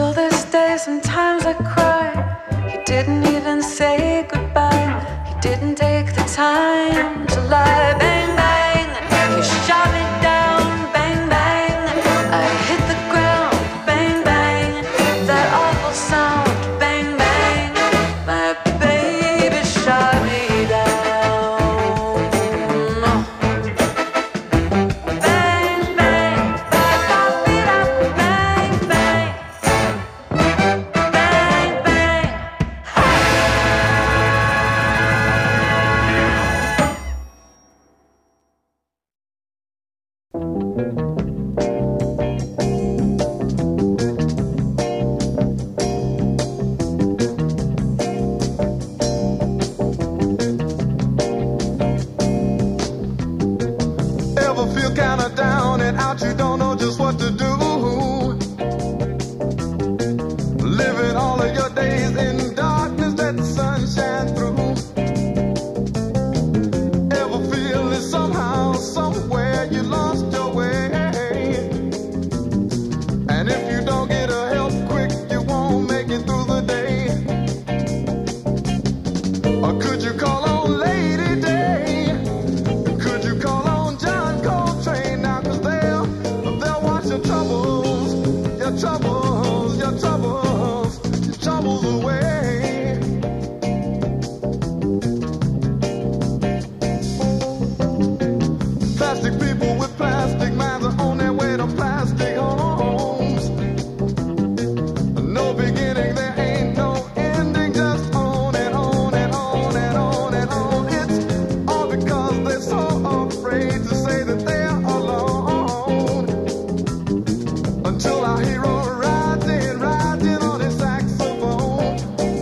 Till this day sometimes I cry. He didn't even say goodbye. He didn't take the time to lie. Bang, bang, he shot me down. Bang, bang, I hit the ground. Bang, bang, that awful sound. Bang, bang, my baby shot me down. Bang, bang, ba-ba-be-da. Bang, bang, bang, bang. Ever feel kinda down and out, you don't know just what to do? Living all of your days in darkness, let the sun shine through. Ever feel that somehow, somewhere you lost your way? And if you don't get a help quick, you won't make it through the day. Or could you call on Lady Day? Could you call on John Coltrane now? 'Cause they'll wash your troubles, your troubles, your troubles, your troubles away. Plastic people with plastic minds are on their way to plastic homes. No beginning, there ain't no ending, just on and on and on and on and on. It's all because they're so afraid to say that they're alone. Until our hero rides in on his saxophone.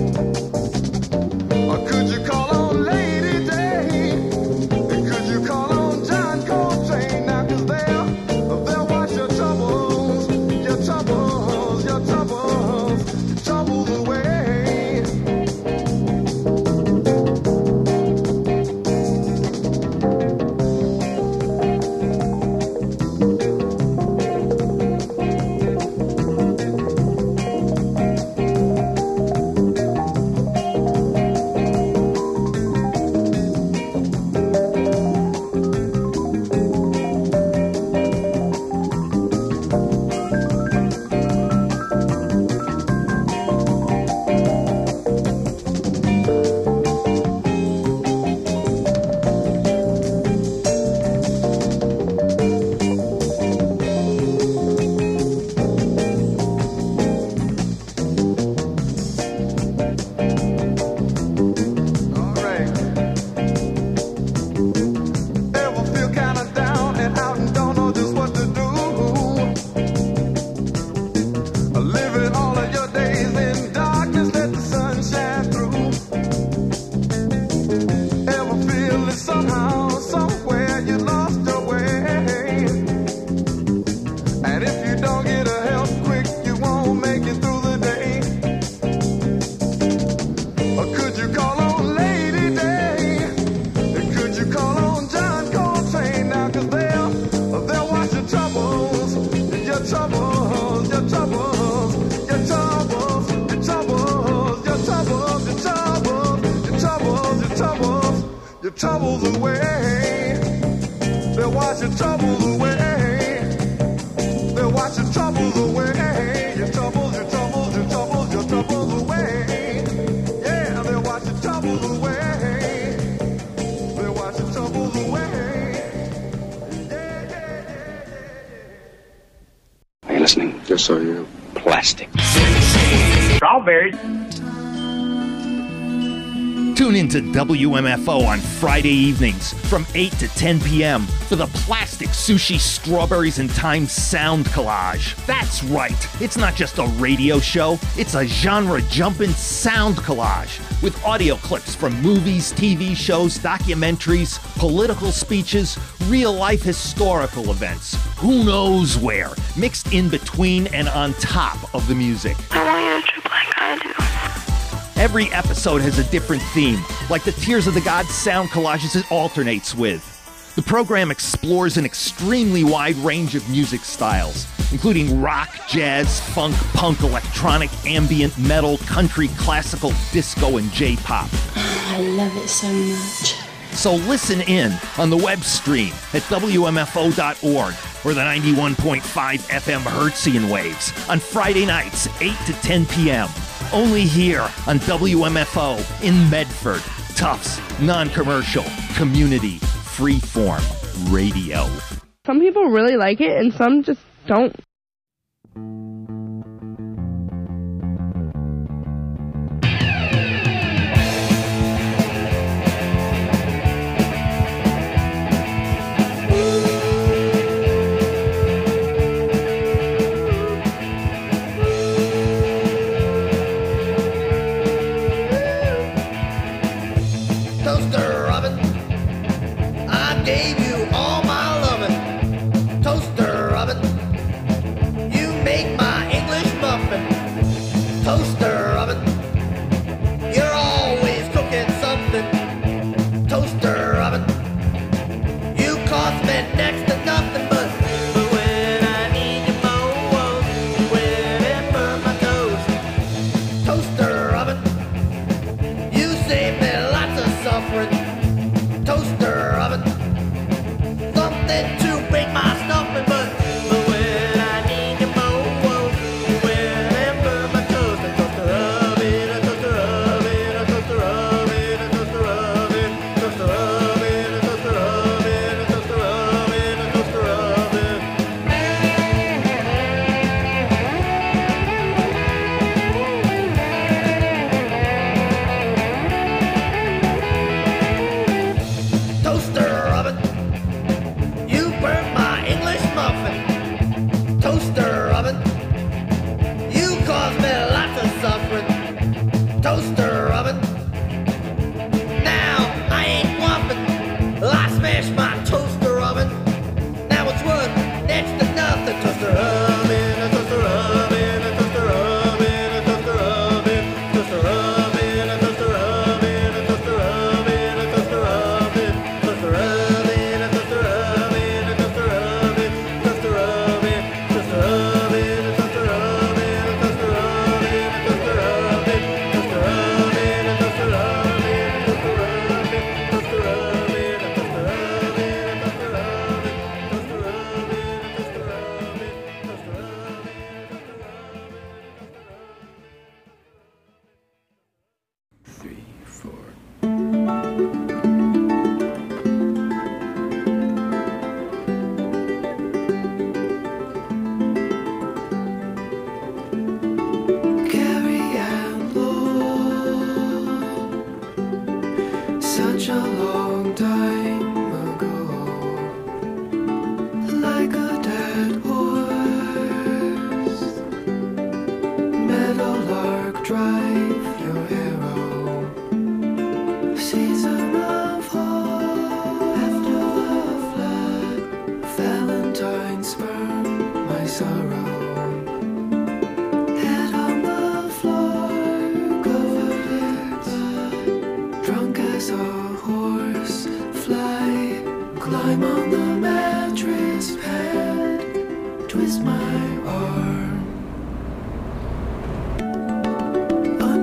Or could you call on Lady Day? Could you call on John Coltrane now? 'Cause they'll wash your troubles, your troubles, your troubles, your troubles away. All right. Ever feel kinda down and out and don't know just what to do? Living all of your days in darkness, let the sun shine through. Ever feel that somehow, somewhere you lost your way? And if you don't get a help quick, you won't make it through the day. Or could you call on Lady Day? Could you call on John Coltrane now? 'Cause they'll wash your troubles, your troubles, your troubles, your troubles, your troubles, your troubles, your troubles, your troubles, your troubles, your troubles away. They'll wash your troubles away. They'll wash your troubles away. Your troubles, your troubles, your troubles, your troubles away. Yeah, they'll wash your troubles away. They'll wash your troubles away. Yeah, yeah, yeah, yeah. Are you listening? Yes, I am. Plastic. Strawberries. Tune in to WMFO on Friday evenings from 8 to 10 p.m. for the Plastic Sushi Strawberries and Time Sound Collage. That's right, it's not just a radio show, it's a genre-jumping sound collage with audio clips from movies, TV shows, documentaries, political speeches, real-life historical events, who knows where, mixed in between and on top of the music. I want you to trip like I do. Every episode has a different theme, like the Tears of the Gods sound collages it alternates with. The program explores an extremely wide range of music styles, including rock, jazz, funk, punk, electronic, ambient, metal, country, classical, disco, and J-pop. I love it so much. So listen in on the web stream at WMFO.org or the 91.5 FM Hertzian waves on Friday nights, 8 to 10 p.m. Only here on WMFO in Medford. Tufts, non-commercial, community, freeform radio. Some people really like it and some just don't. Toaster oven, I gave you all my loving. Toaster oven, you make my English muffin. Toaster oven, you're always cooking something. Toaster oven, you cost me next to nothing, but when I need you most, you wet and burn my toast. Toaster oven, you save me lots of suffering. Toaster oven, something to break my stuffing, but when I need you most, you wet and burn my toast. A toaster oven, a toaster oven, a toaster oven, a toaster oven, toaster oven, a toaster oven, a toaster oven, a toaster oven. Toaster oven, you burnt my English muffin. Toaster oven, you caused me lots of suffering. Toaster oven, now I ain't bluffing. I smashed my toaster oven. Now it's worth next to nothing. Toaster oven, a toaster oven, a toaster oven, a toaster oven, toaster oven, a toaster oven, a toaster oven, a toaster oven, toaster oven, a toaster oven, a toaster oven, toaster oven, toaster oven, a toaster oven, a toaster oven, a toaster oven, toaster oven, a toaster oven, a toaster oven, toaster oven, a toaster oven, a toaster oven, toaster Carrie Ann Moore, such a long time ago, like a dead horse, meadowlark drive your arrow, season of hope after the flood, Valentine's burn my sorrow. Head on the floor, covered in blood, drunk as a horse, fly, climb on the mattress pad, twist my arm.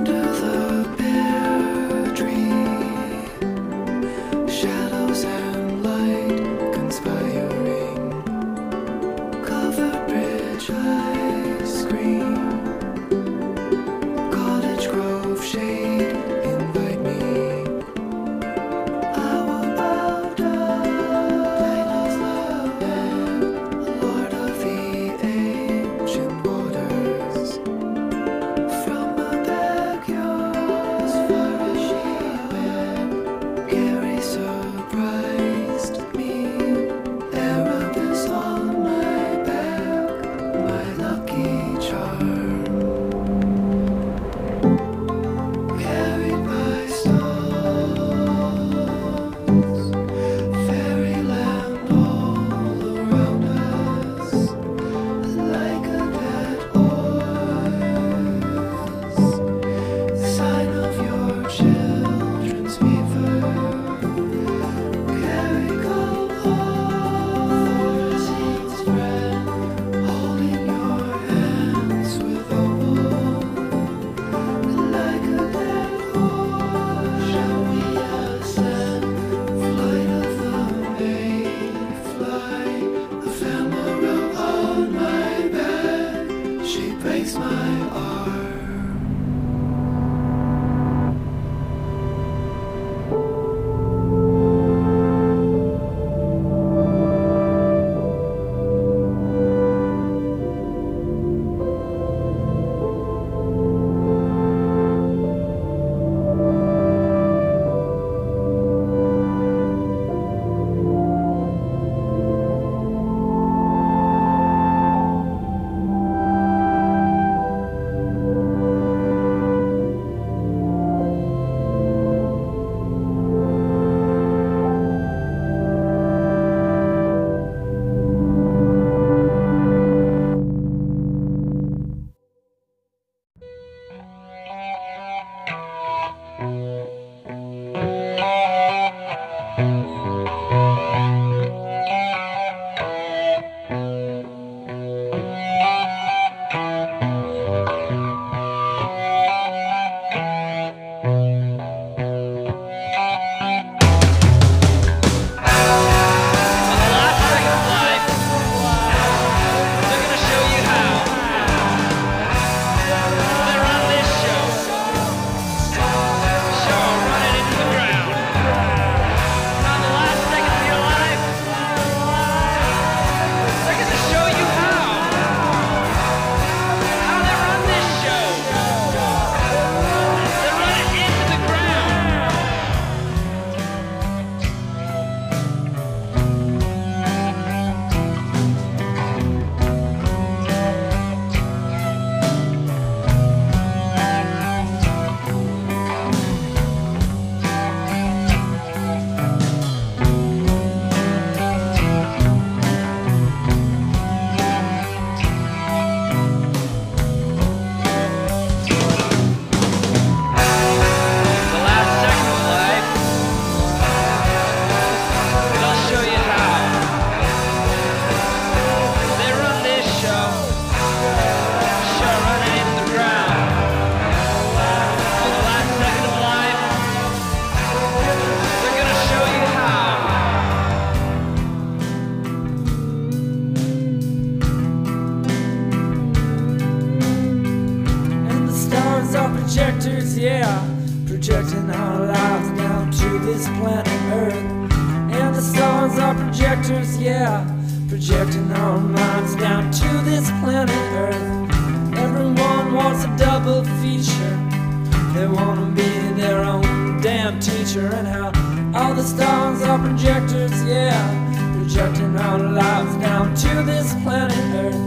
projectors, yeah, projecting our lives down to this planet Earth. And the stars are projectors, yeah, projecting our minds down to this planet Earth. Everyone wants a double feature. They want to be their own damn teacher. And how all the stars are projectors, yeah, projecting our lives down to this planet Earth.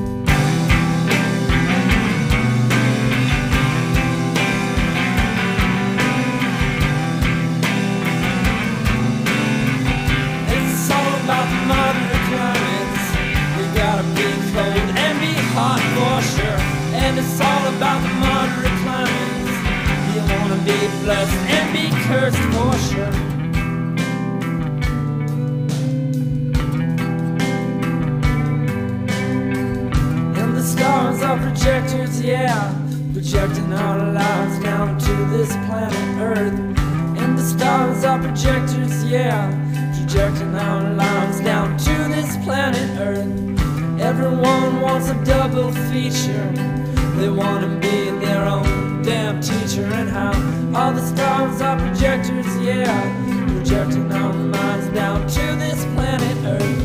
It's all about the moderate climates. We gotta be cold and be hot for sure. And it's all about the moderate climates. You wanna be blessed and be cursed for sure. And the stars are projectors, yeah, projecting our lives down to this planet Earth. And the stars are projectors, yeah, projecting our lives down to this planet Earth. Everyone wants a double feature. They want to be their own damn teacher. And how all the stars are projectors, yeah, projecting our minds down to this planet Earth.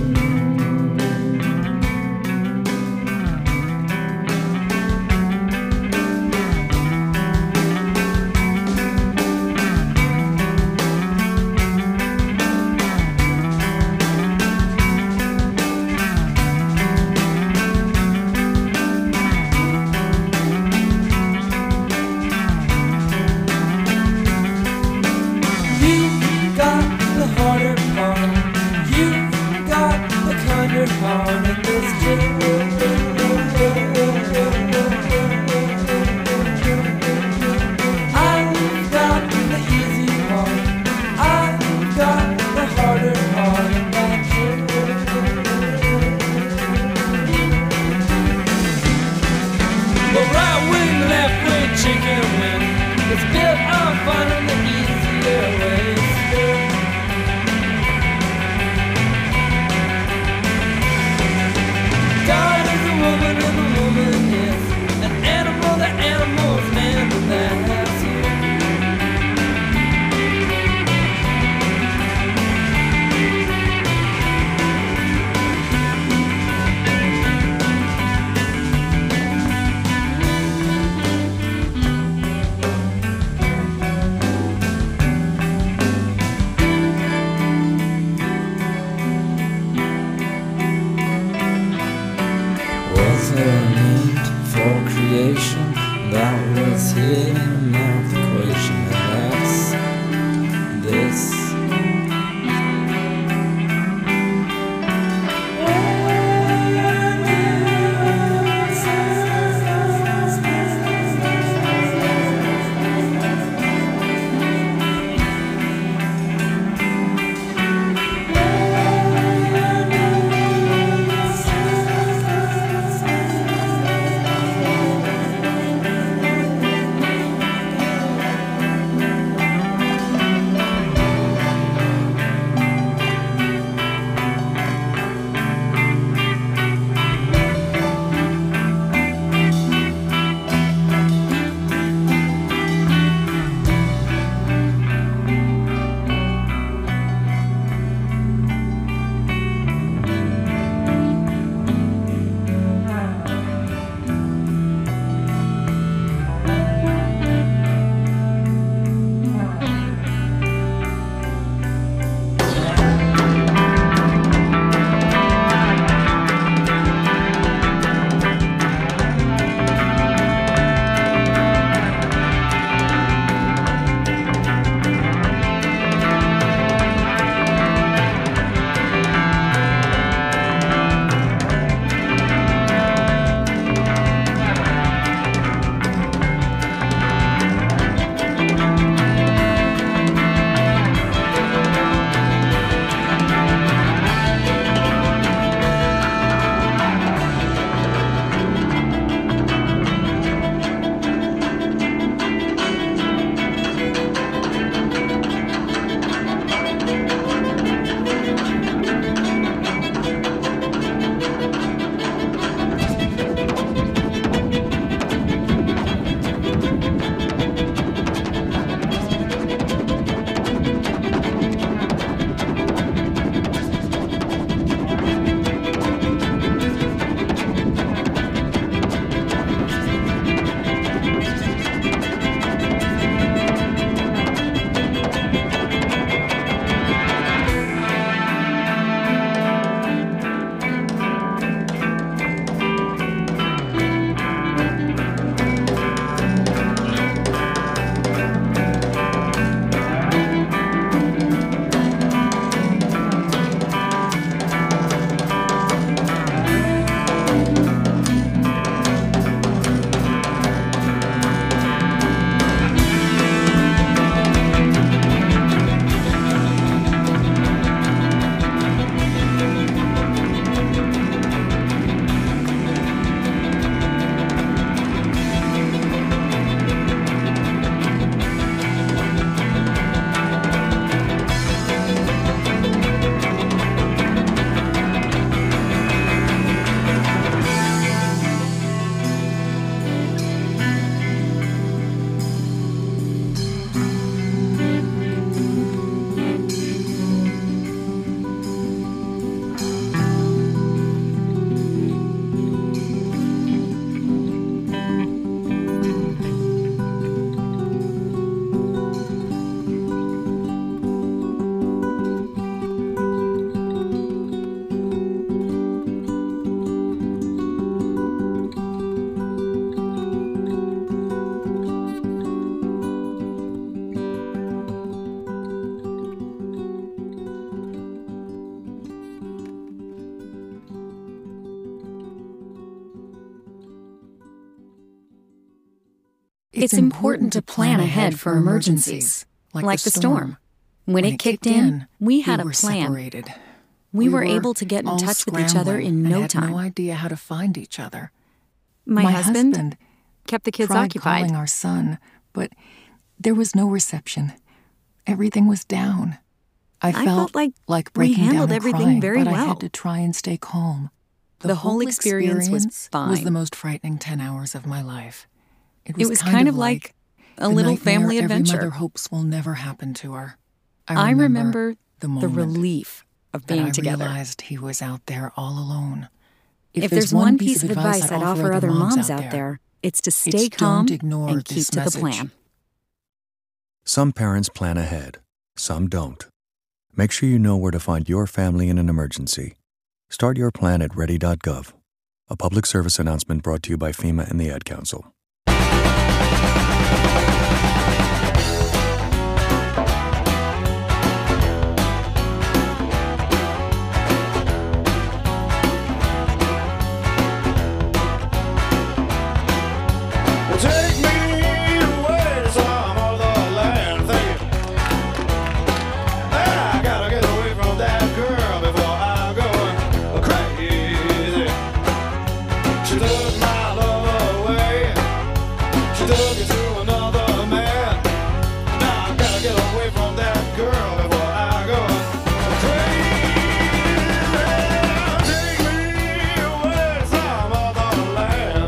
The It's important to plan ahead for emergencies, like the storm. When it kicked in, we had a plan. Separated. We were able to get in touch with each other in no time. I had no idea how to find each other. My husband kept the kids tried occupied. Calling our son, but there was no reception. Everything was down. I felt like breaking we handled down and everything crying, very but well. I had to try and stay calm. The whole experience was fine. Was the most frightening 10 hours of my life. It was kind of like a little family adventure. Every mother hopes will never happen to her. I remember the relief of being together. I realized he was out there all alone. If there's one piece of advice I'd offer other moms out there, it's to stay calm and keep to the plan. Some parents plan ahead, some don't. Make sure you know where to find your family in an emergency. Start your plan at ready.gov. A public service announcement brought to you by FEMA and the Ad Council. Take me away to some other land, thank you. I gotta get away from that girl before I go crazy. She took my love away. She took it to another man. Now I gotta get away from that girl before I go crazy. Take me away to some other land.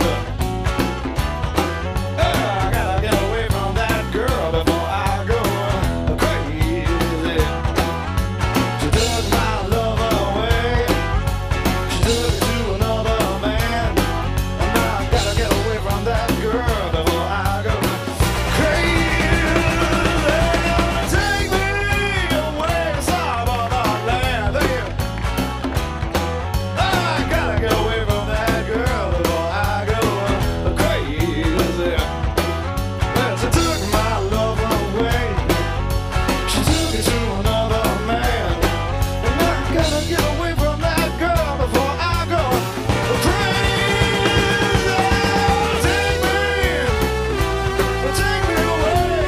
I gotta get away from that girl before I go crazy. She took my love away. She took it to another man. Now I gotta get away from that girl before I go crazy. Take me away to some other land. I gotta get away from that girl before I go crazy. She took my love away. She took it to another man. And I gotta get away from that girl before I go crazy. Take me away.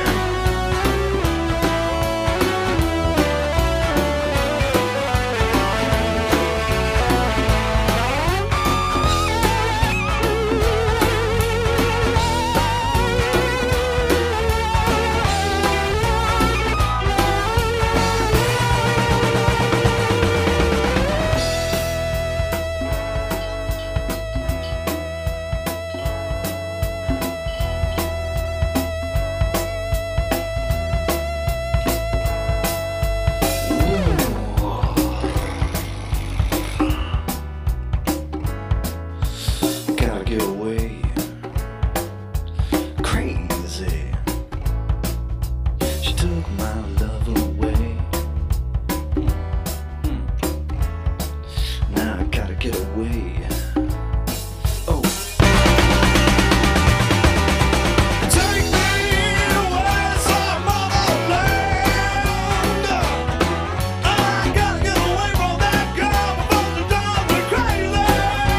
Gotta get away crazy. She took my love away. Now I gotta get away. Oh. Take me away to some other land. I gotta get away from that girl before she drives me crazy.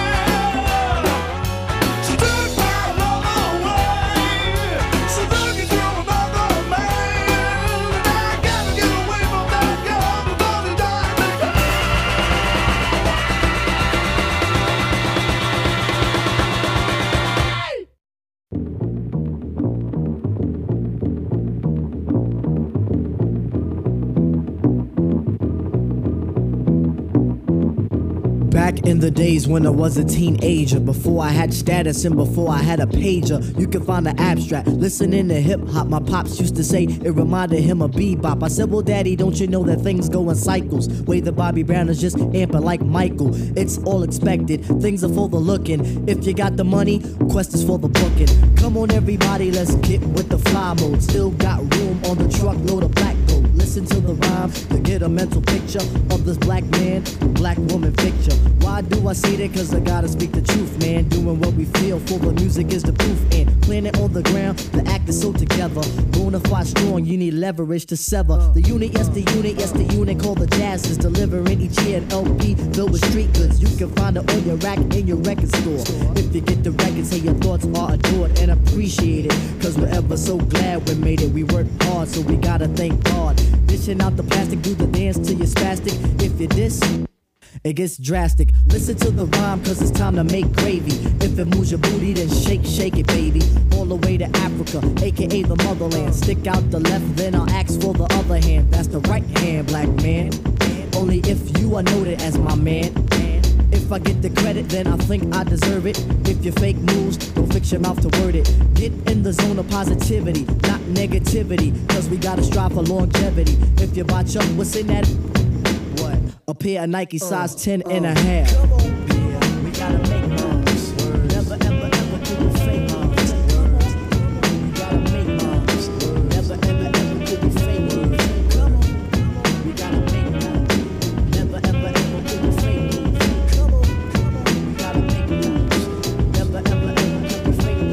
She took my love away. She took it to another man. And I gotta get away from that girl before she drives me crazy. Back in the days when I was a teenager, before I had status and before I had a pager, you can find the abstract. Listening to hip hop, my pops used to say it reminded him of bebop. I said, well, daddy, don't you know that things go in cycles? Way that Bobby Brown is just amping like Michael. It's all expected, things are for the looking. If you got the money, quest is for the booking. Come on, everybody, let's get with the fly mode. Still got room on the truckload of black gold. Listen listen to the rhyme to get a mental picture of this black man, black woman picture. Why do I say that? Cause I gotta speak the truth, man. Doing what we feel for the music is the proof. And planet on the ground, the act is so together. Bonafide strong, you need leverage to sever. The unit, yes the unit called the Jazz is delivering each year an LP filled with street goods. You can find it on your rack in your record store. If you get the record, say your thoughts are adored and appreciated. Cause we're ever so glad we made it. We worked hard, so we gotta thank God. Dishing out the plastic, do the dance till you're spastic. If you diss, it gets drastic. Listen to the rhyme, cause it's time to make gravy. If it moves your booty, then shake, shake it, baby. All the way to Africa, aka the motherland. Stick out the left, then I'll ask for the other hand. That's the right hand, black man. Only if you are noted as my man. If I get the credit, then I think I deserve it. If you fake moves, don't fix your mouth to word it. Get in the zone of positivity, not negativity. Cause we gotta strive for longevity. If you botch up, what's in that? What? A pair of Nike size 10 and a half. Come on, yeah, we gotta make moves. Never, ever, ever do the fake moves. We gotta make moves. Never, ever, ever do the fake moves. Come on, we gotta make moves. Never, ever, ever do the fake moves. Come on, we gotta make moves. Never, ever, ever do the fake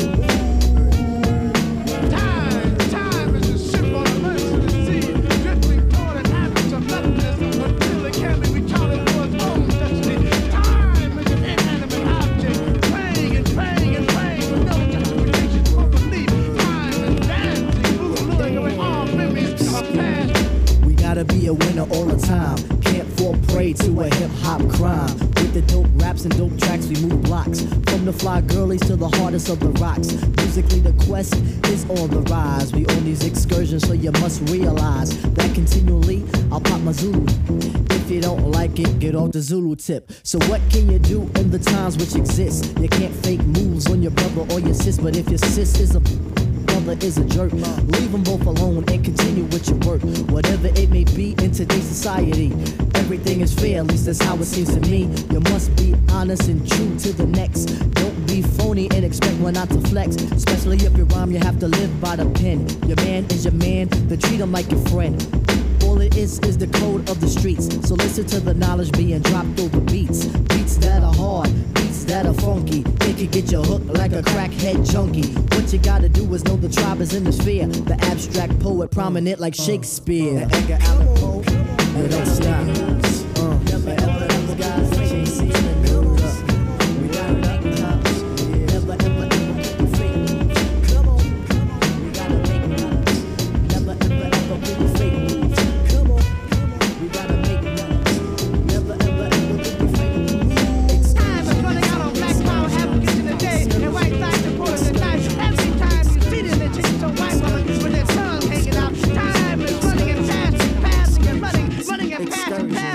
moves. Time is a ship on a merciless sea, drifting toward an abyss of nothingness until it can be retarded for its own destiny. Time is an inanimate object, praying and praying and praying with no justification for belief. Time is dancing, luring away all memories of past. We gotta be a winner all the time. Can't fall prey to a hip-hop crime. With the dope raps and dope tracks, we move blocks. From the fly girlies to the hardest of the rocks. Musically, the quest is on the rise. We on these excursions, so you must realize that continually, I'll pop my Zulu. If you don't like it, get off the Zulu tip. So what can you do in the times which exist? You can't fake moves on your brother or your sis, but if your sis is a brother is a jerk, leave them both alone and continue with your work. Whatever it may be in today's society, everything is fair, at least that's how it seems to me. You must be honest and true to the next. Don't be phony and expect one not to flex. Especially if you rhyme, you have to live by the pen. Your man is your man, then treat him like your friend. All it is the code of the streets. So listen to the knowledge being dropped over beats. Beats that are hard, beats that are funky. It can get you hooked like a crackhead junkie. What you gotta do is know the tribe is in the sphere. The abstract poet prominent like Shakespeare. And Edgar Allan Poe, and don't stop. Never ever those guys, JC and Noodles. We gotta make moves. Never ever ever do fake moves. Come on, we gotta make moves. Never ever ever do fake moves. Come on, we gotta make moves. Never ever ever do fake moves. Time is running out on black power advocates in the day, and white flags are pulling the knife. Every time you see them, they change to white woman with their tongue hanging out. Time is running and passing and running and passing and passing.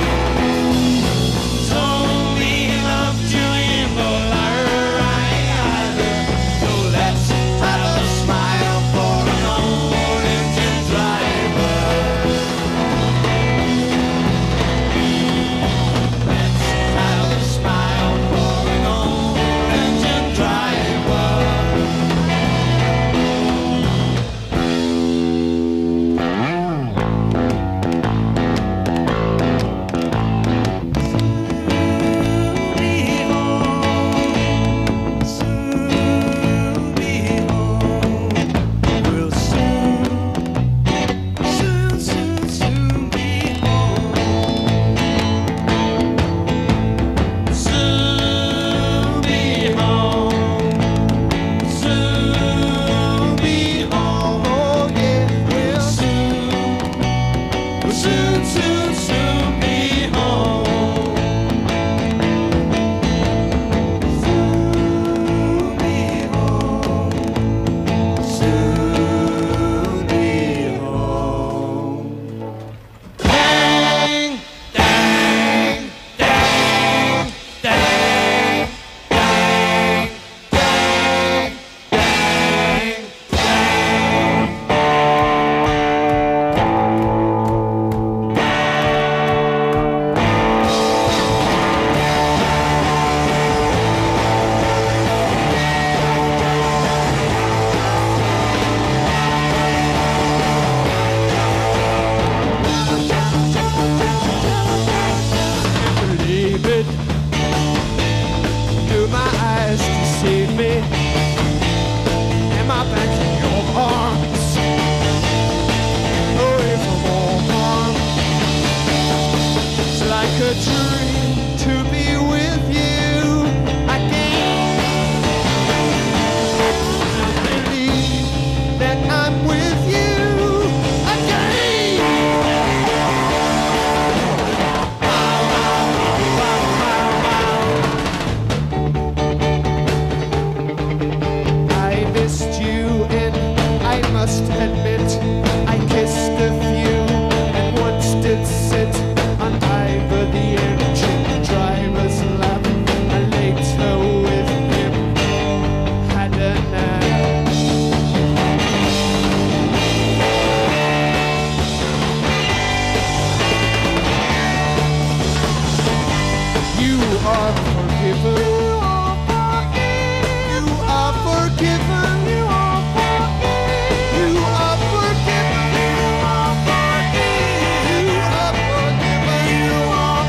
soon, soon, soon be home. Soon be home. Soon be home. Dang, dang, dang, dang, dang, dang, dang, dang. Believe it. Do my eyes deceive me? Am I back in your arms? Away from all harm. It's like a dream to be with you again. I believe that I'm with you again. I missed you and I must admit I kissed a few and once did sit on either the engine driver's lap. I later with him had a nap. You are forgiven. You are forgiven. You are forgiven. You are forgiven. You are forgiven. You are forgiven. You are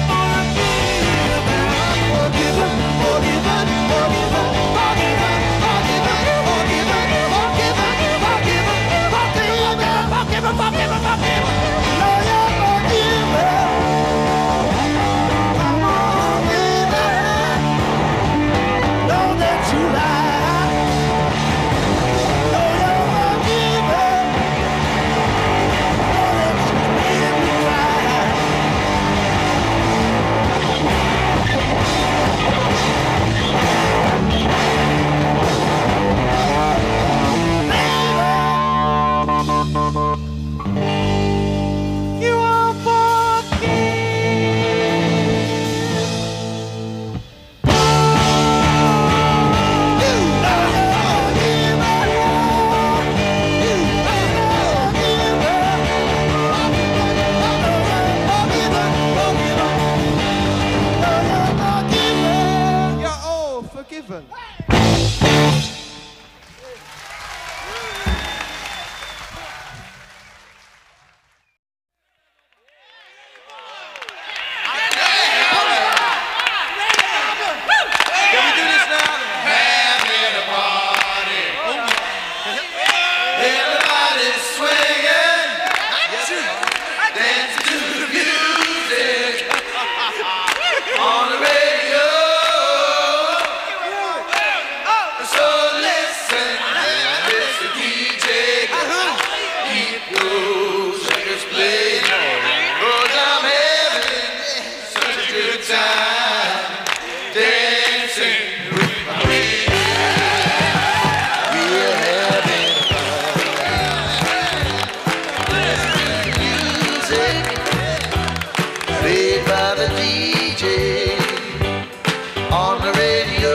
forgiven. Forgiven. Forgiven. Forgiven. Forgiven. Forgiven. Forgiven. Forgiven. Forgiven. Forgiven. Forgiven. Lord, you're forgiven. Know that you lie. Know you're forgiven. Know that you made me cry. Baby, you are forgiven. You're all forgiven. Can we do this now? Having a party. Everybody's swinging. Dancing to the music on the radio. So listen, Mr. DJ. Keep those records playing. 'Cause I'm having such a good time dancing with my baby. We're having music played by the DJ on the radio.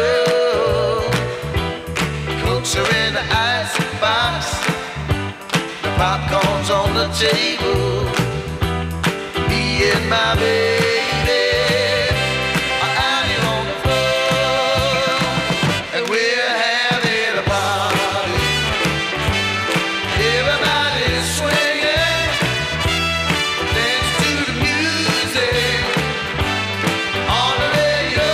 Cooks are in the icebox, the popcorn's on the table. Me and my baby are out here on the floor, and we're having a party. Everybody's swinging, dance to the music on the radio.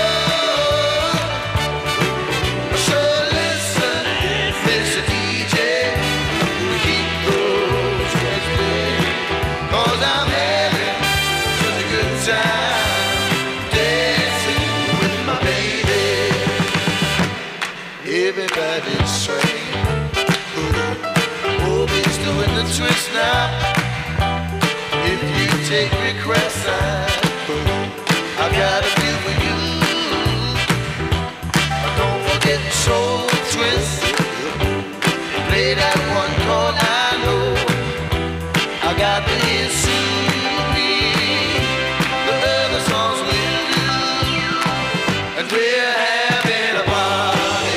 So listen, Mr. DJ, keep those tracks playing. 'Cause I'm having such a good time dancing with my baby. Everybody's swinging. Oh, he's doing the twist now. If you take requests I got a feel for you. Don't forget the soul twist. Play that one chord I know. I got the hits to me. The other songs will do. And we're having a party.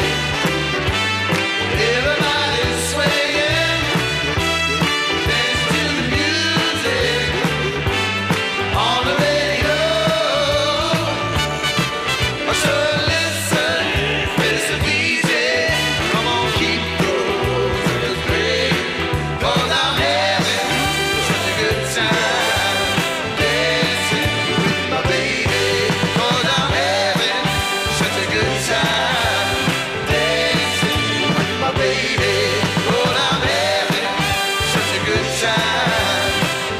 Everybody's swaying, dancing to the music on the radio. So listen, Mr. DJ, come on, keep going, it's great. 'Cause I'm having such a good time dancing with my baby. 'Cause I'm having such a good time dancing with my baby. 'Cause I'm having such a good time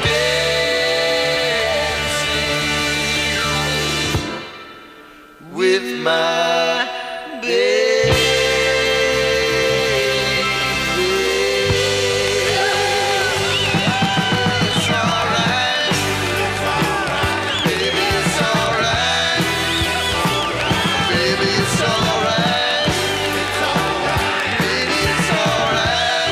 dancing with my baby. It's alright, baby, it's alright, baby, it's alright, baby, it's alright,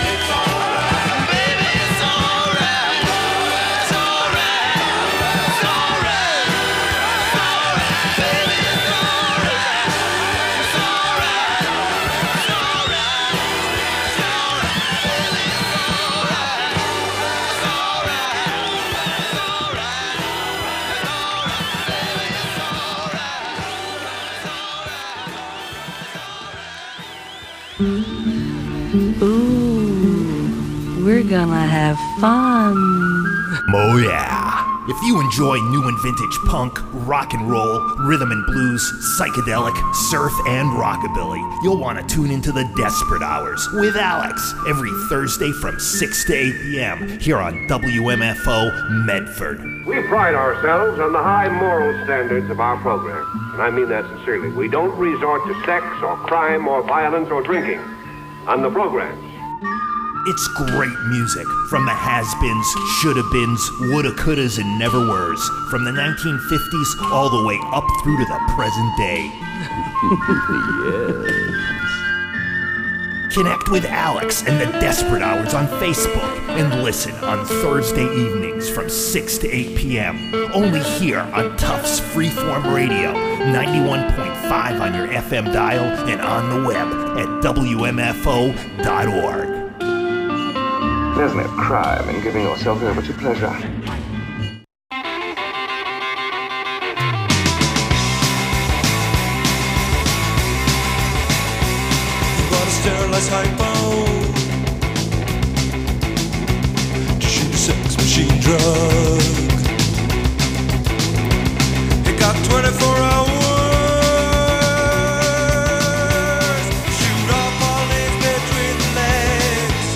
baby, it's alright, it's alright, it's alright, baby, it's alright, it's alright, it's alright, it's alright, baby, it's alright, it's Ooh, we're gonna have fun. Oh yeah. If you enjoy new and vintage punk, rock and roll, rhythm and blues, psychedelic, surf, and rockabilly, you'll want to tune into the Desperate Hours with Alex every Thursday from 6 to 8 p.m. here on WMFO Medford. We pride ourselves on the high moral standards of our program, and I mean that sincerely. We don't resort to sex or crime or violence or drinking on the programs. It's great music from the has-beens, shoulda-beens, woulda-couldas, and never-weres, from the 1950s all the way up through to the present day. Yes. Connect with Alex and the Desperate Hours on Facebook and listen on Thursday evenings from 6 to 8 p.m. Only here on Tufts Freeform Radio, 91.5 on your FM dial and on the web at WMFO.org. There's no crime in giving yourself over to pleasure. You bought a sterilized hypo to shoot a sex machine drug. It got 24 hours. Shoot off all his between the legs.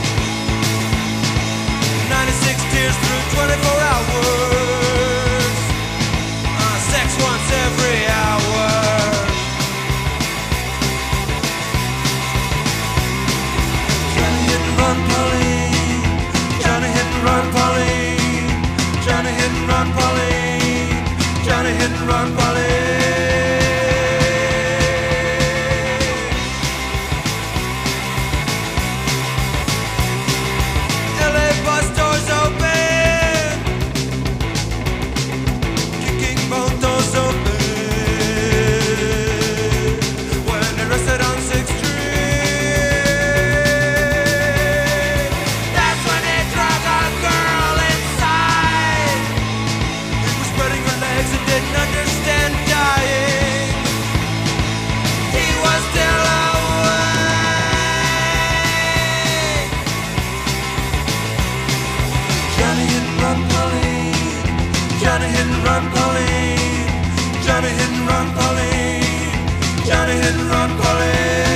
96 tears through 24 hours. Sex once every hour. Johnny hit and run, Pauline. Johnny hit and run, Pauline. Johnny hit and run, Pauline. Johnny hit and run, Pauline. LA bus doors open, kicking both doors open. When arrested on 6th Street, that's when they dragged a girl inside. He was spreading her legs and didn't understand dying. He was still awake. Johnny hit and run, Pauline. Johnny hit and run, Pauline. Johnny hit and run, Pauline. Johnny hit and run, Pauline.